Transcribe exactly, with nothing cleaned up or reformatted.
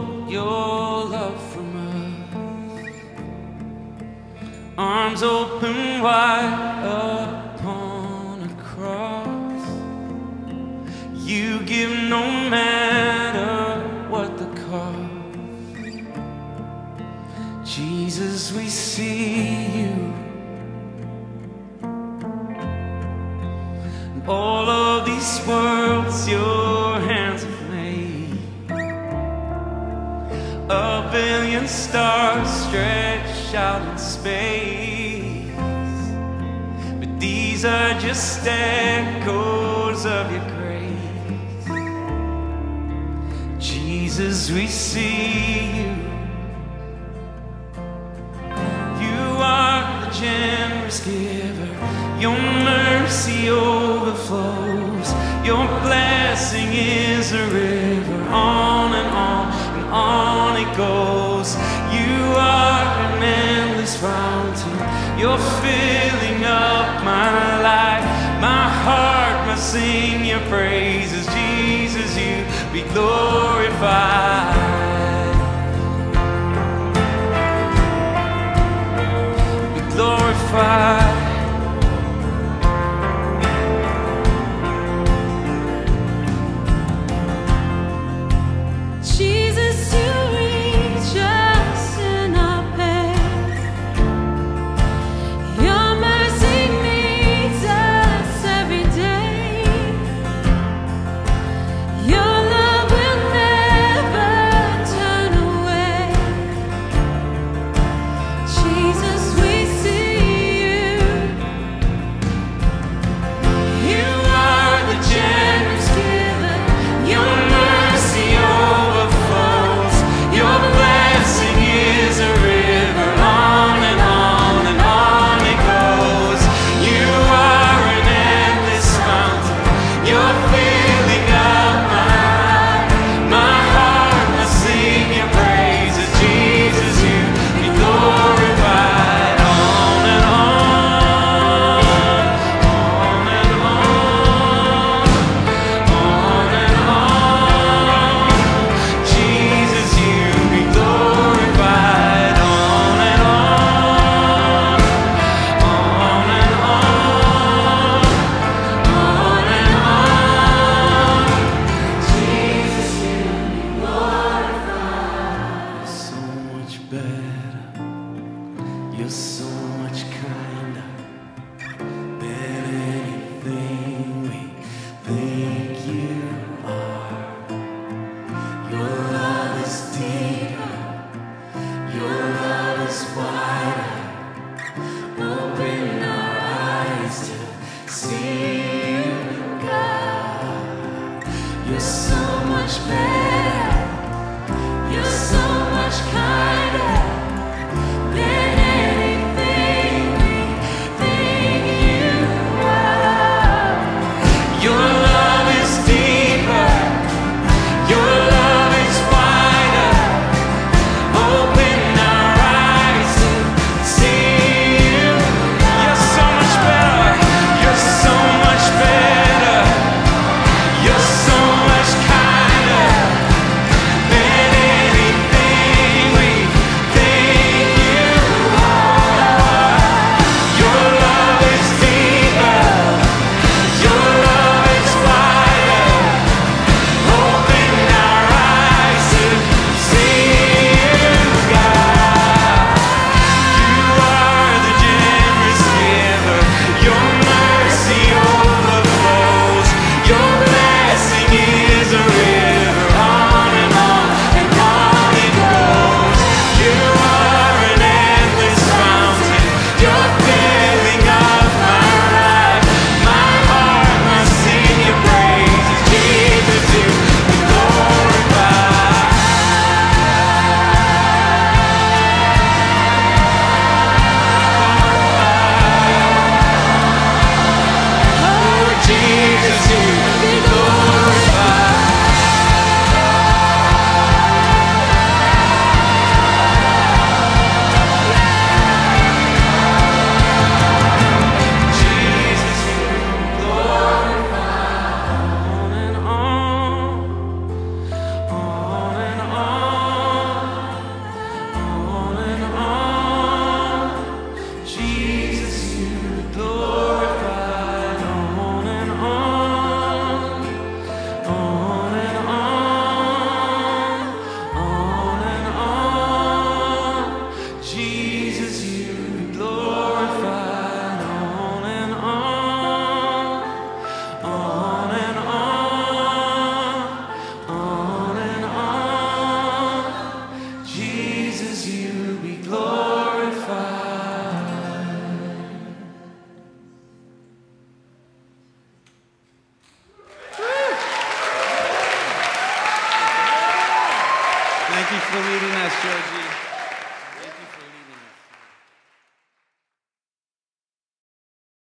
withhold your love from us. Arms open wide upon a cross. You give no matter what the cost. Jesus, we see you. All of these worlds your hands have made. A billion stars stretched out in space, but these are just echoes of your grace. Jesus, we see you. You are the generous giver. Your mercy overflows. Your blessing is a river. On and on and on it goes. You are an endless fountain. You're filling up my life. My heart must sing your praises. Jesus, you be glorified. Be glorified. Your love will never you for leading us, Georgie.